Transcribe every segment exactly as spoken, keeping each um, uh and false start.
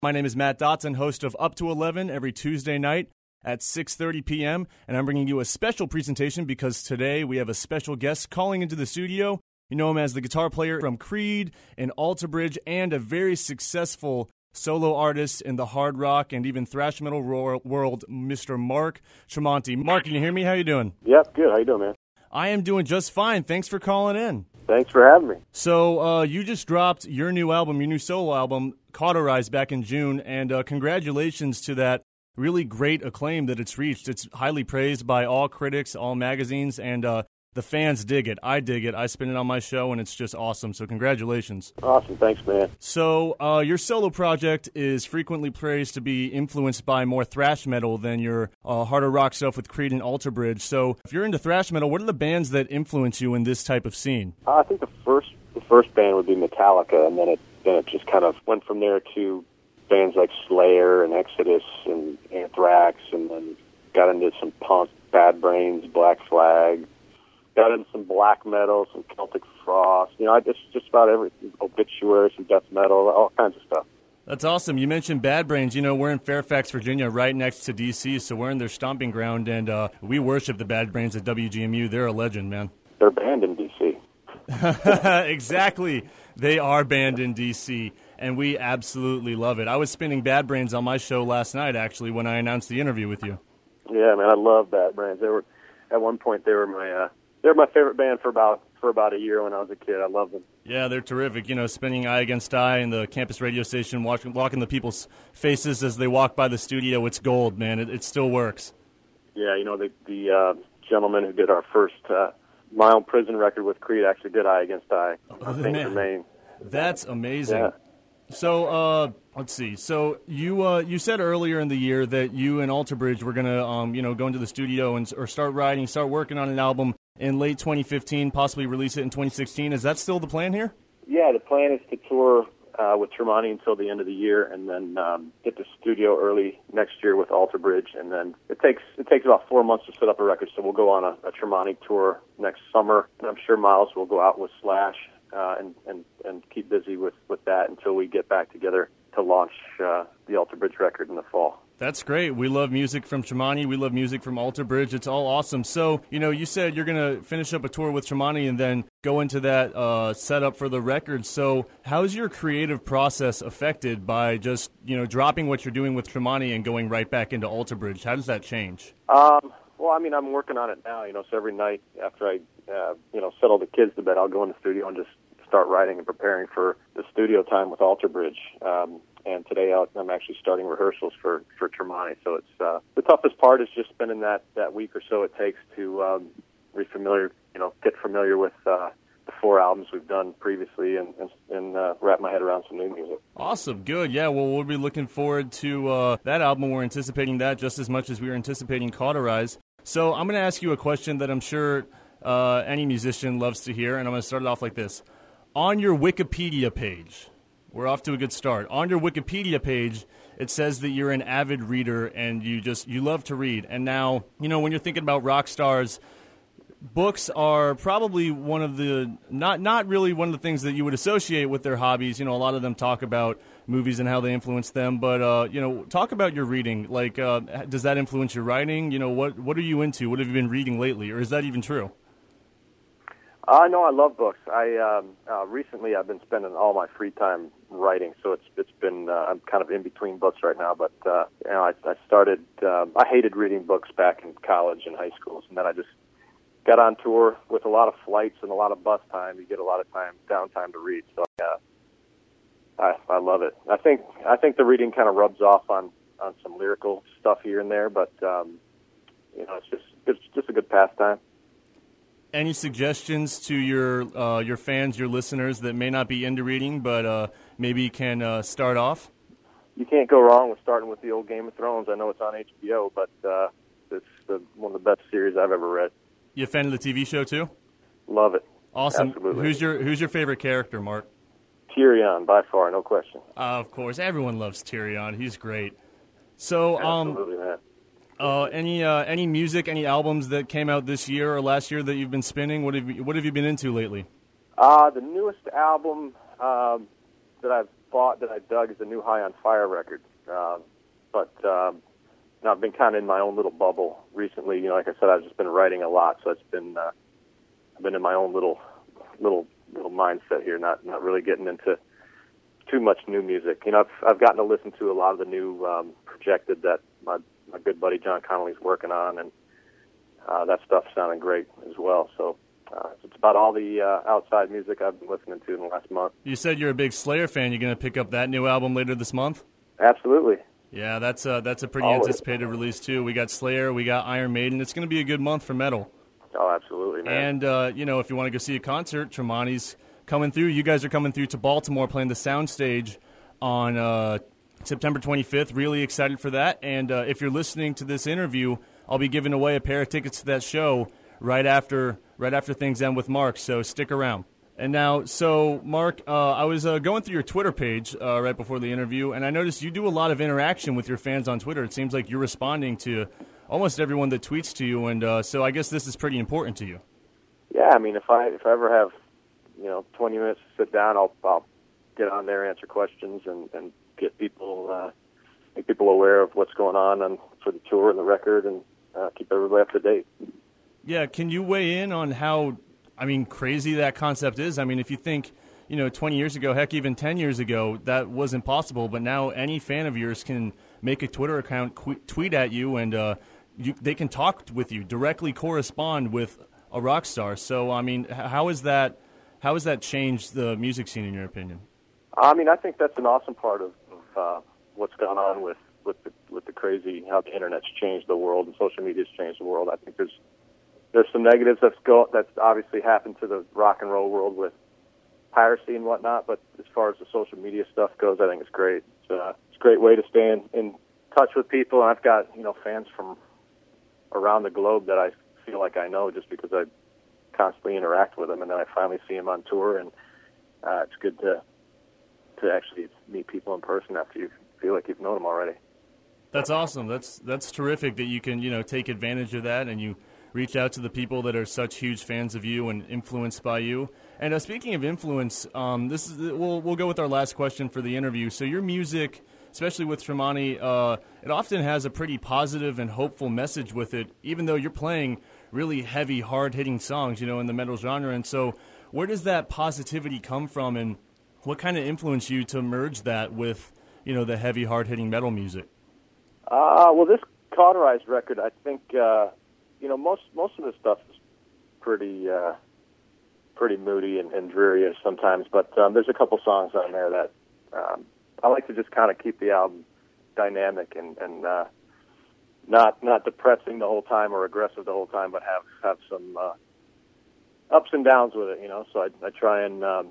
My name is Matt Dotson, host of Up to eleven every Tuesday night at six thirty p.m., and I'm bringing you a special presentation because today we have a special guest calling into the studio. You know him as the guitar player from Creed and Alter Bridge and a very successful solo artist in the hard rock and even thrash metal world, Mister Mark Tremonti. Mark, can you hear me? How you doing? Yep, good. How you doing, man? I am doing just fine. Thanks for calling in. Thanks for having me. So uh, you just dropped your new album, your new solo album, Cauterize, back in June, and uh, congratulations to that really great acclaim that it's reached. It's highly praised by all critics, all magazines, and uh, the fans dig it. I dig it. I spin it on my show, and it's just awesome. So congratulations. Awesome. Thanks, man. So uh, your solo project is frequently praised to be influenced by more thrash metal than your uh, harder rock stuff with Creed and Alter Bridge. So if you're into thrash metal, what are the bands that influence you in this type of scene? Uh, I think the first the first band would be Metallica, and then it then it just kind of went from there to bands like Slayer and Exodus and Anthrax, and then got into some punk, Bad Brains, Black Flag. Got into some black metal, some Celtic Frost. You know, I just just about everything. Obituary, some death metal, all kinds of stuff. That's awesome. You mentioned Bad Brains. You know, we're in Fairfax, Virginia, right next to D C, so we're in their stomping ground, and uh, we worship the Bad Brains at W G M U. They're a legend, man. They're banned in D C. Exactly. They are banned in D C, and we absolutely love it. I was spinning Bad Brains on my show last night, actually, when I announced the interview with you. Yeah, man, I love Bad Brains. They were, at one point, they were my... Uh, They're my favorite band for about for about a year when I was a kid. I love them. Yeah, they're terrific. You know, spinning Eye Against Eye in the campus radio station, walking, walking the people's faces as they walk by the studio. It's gold, man. It, it still works. Yeah, you know, the the uh, gentleman who did our first uh, My Own Prison record with Creed actually did Eye Against Eye. Oh, man. That's amazing. Yeah. So, uh, let's see. So you uh, you said earlier in the year that you and Alter Bridge were gonna, um, you know, go into the studio and or start writing, start working on an album in late twenty fifteen, possibly release it in twenty sixteen. Is that still the plan here? Yeah, the plan is to tour uh, with Tremonti until the end of the year, and then um, get to studio early next year with Alter Bridge. And then it takes it takes about four months to set up a record, so we'll go on a, a Tremonti tour next summer. And I'm sure Miles will go out with Slash uh, and, and, and keep busy with, with that until we get back together to launch uh, the Alter Bridge record in the fall. That's great. We love music from Tremonti. We love music from Alter Bridge. It's all awesome. So, you know, you said you're going to finish up a tour with Tremonti and then go into that uh, setup for the record. So how's your creative process affected by just, you know, dropping what you're doing with Tremonti and going right back into Alter Bridge? How does that change? Um, well, I mean, I'm working on it now, you know, so every night after I, uh, you know, settle the kids to bed, I'll go in the studio and just start writing and preparing for the studio time with Alter Bridge. Um, and today I'll, I'm actually starting rehearsals for, for Tremonti. So it's uh, the toughest part is just spending that, that week or so it takes to um, refamiliar, you know, get familiar with uh, the four albums we've done previously and, and, and uh, wrap my head around some new music. Awesome. Good. Yeah, well, we'll be looking forward to uh, that album. We're anticipating that just as much as we were anticipating Cauterize. So I'm going to ask you a question that I'm sure uh, any musician loves to hear, and I'm going to start it off like this. On your Wikipedia page, we're off to a good start. On your Wikipedia page, it says that you're an avid reader and you just you love to read. And now, you know, when you're thinking about rock stars, books are probably one of the not not really one of the things that you would associate with their hobbies. You know, a lot of them talk about movies and how they influence them. But uh, you know, talk about your reading. Like, uh, does that influence your writing? You know, what what are you into? What have you been reading lately, or is that even true? I uh, know I love books. I um, uh, recently I've been spending all my free time writing, so it's it's been uh, I'm kind of in between books right now. But uh, you know, I, I started. Uh, I hated reading books back in college and high schools, and then I just got on tour with a lot of flights and a lot of bus time. You get a lot of time downtime to read, so uh, I I love it. I think I think the reading kind of rubs off on, on some lyrical stuff here and there, but um, you know, it's just it's just a good pastime. Any suggestions to your uh, your fans, your listeners that may not be into reading, but uh, maybe can uh, start off? You can't go wrong with starting with the old Game of Thrones. I know it's on H B O, but uh, it's the, one of the best series I've ever read. You a fan of the T V show too? Love it. Awesome. Absolutely. Who's your Who's your favorite character, Mark? Tyrion, by far, no question. Uh, of course, everyone loves Tyrion. He's great. So, um, absolutely, man. Uh, any uh, any music, any albums that came out this year or last year that you've been spinning? What have you, what have you been into lately? Uh, the newest album um, that I've bought that I dug is the new High on Fire record. Uh, but um, now I've been kind of in my own little bubble recently. You know, like I said, I've just been writing a lot, so it's been uh, I've been in my own little little little mindset here, not not really getting into too much new music. You know, I've I've gotten to listen to a lot of the new um, projected that my my good buddy John Connolly's working on, and uh, that stuff sounding great as well. So. Uh, it's about all the uh, outside music I've been listening to in the last month. You said you're a big Slayer fan. You're going to pick up that new album later this month? Absolutely. Yeah, that's a, that's a pretty Always. anticipated release, too. We got Slayer, we got Iron Maiden. It's going to be a good month for metal. Oh, absolutely, man. And, uh, you know, if you want to go see a concert, Tremonti's coming through. You guys are coming through to Baltimore playing the Soundstage on uh, September twenty-fifth. Really excited for that. And uh, if you're listening to this interview, I'll be giving away a pair of tickets to that show right after right after things end with Mark, so stick around. And now, so Mark, uh, I was uh, going through your Twitter page uh, right before the interview, and I noticed you do a lot of interaction with your fans on Twitter. It seems like you're responding to almost everyone that tweets to you, and uh, so I guess this is pretty important to you. Yeah, I mean, if I if I ever have, you know, twenty minutes to sit down, I'll I'll get on there, answer questions, and, and get people uh, make people aware of what's going on on for the tour and the record, and uh, keep everybody up to date. Yeah, can you weigh in on how, I mean, crazy that concept is? I mean, if you think, you know, twenty years ago, heck, even ten years ago, that wasn't possible, but now any fan of yours can make a Twitter account, qu- tweet at you, and uh, you, they can talk with you, directly correspond with a rock star. So, I mean, how is that, how has that changed the music scene, in your opinion? I mean, I think that's an awesome part of, of uh, what's gone on with, with, the, with the crazy, how the Internet's changed the world and social media's changed the world. I think there's There's some negatives that's go that's obviously happened to the rock and roll world with piracy and whatnot, but as far as the social media stuff goes, I think it's great. It's, uh, it's a great way to stay in, in touch with people. And I've got, you know, fans from around the globe that I feel like I know just because I constantly interact with them, and then I finally see them on tour, and uh, it's good to to actually meet people in person after you feel like you've known them already. That's awesome. That's that's terrific that you can, you know, take advantage of that, and you reach out to the people that are such huge fans of you and influenced by you. And uh, speaking of influence, um, this is we'll we'll go with our last question for the interview. So your music, especially with Tremonti, uh, it often has a pretty positive and hopeful message with it, even though you're playing really heavy, hard-hitting songs, you know, in the metal genre. And so where does that positivity come from, and what kind of influenced you to merge that with, you know, the heavy, hard-hitting metal music? Uh, well, this Cauterized record, I think, uh, you know, most most of the stuff is pretty uh, pretty moody and, and dreary sometimes, but um, there's a couple songs on there that um, I like to just kind of keep the album dynamic and, and uh, not not depressing the whole time or aggressive the whole time, but have have some uh, ups and downs with it, you know. So I, I try and um,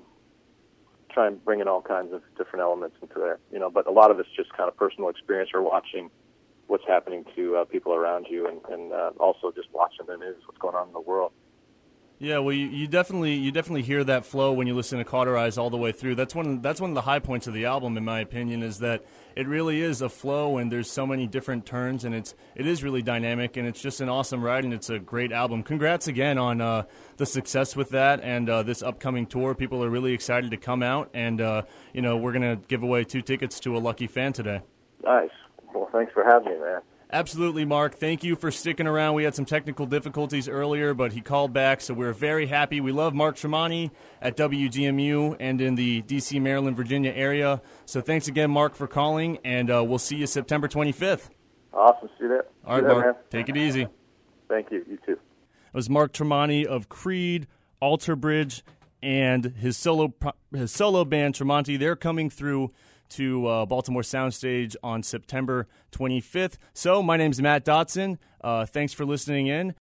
try and bring in all kinds of different elements into there, you know. But a lot of it's just kind of personal experience or watching what's happening to uh, people around you, and, and uh, also just watching the news, what's going on in the world. Yeah, well, you, you definitely you definitely hear that flow when you listen to Cauterize all the way through. That's one that's one of the high points of the album, in my opinion, is that it really is a flow, and there's so many different turns, and it's it is really dynamic, and it's just an awesome ride, and it's a great album. Congrats again on uh, the success with that and uh, this upcoming tour. People are really excited to come out, and uh, you know we're gonna give away two tickets to a lucky fan today. Nice. Well, thanks for having me, man. Absolutely, Mark. Thank you for sticking around. We had some technical difficulties earlier, but he called back, so we're very happy. We love Mark Tremonti at W G M U and in the D C, Maryland, Virginia area. So thanks again, Mark, for calling, and uh, we'll see you September twenty-fifth. Awesome. See you there. All right, there, Mark. Man. Take it easy. Thank you. You too. It was Mark Tremonti of Creed, Alter Bridge, and his solo his solo band Tremonti. They're coming through to uh, Baltimore Soundstage on September twenty-fifth. So my name's Matt Dotson. Uh, thanks for listening in.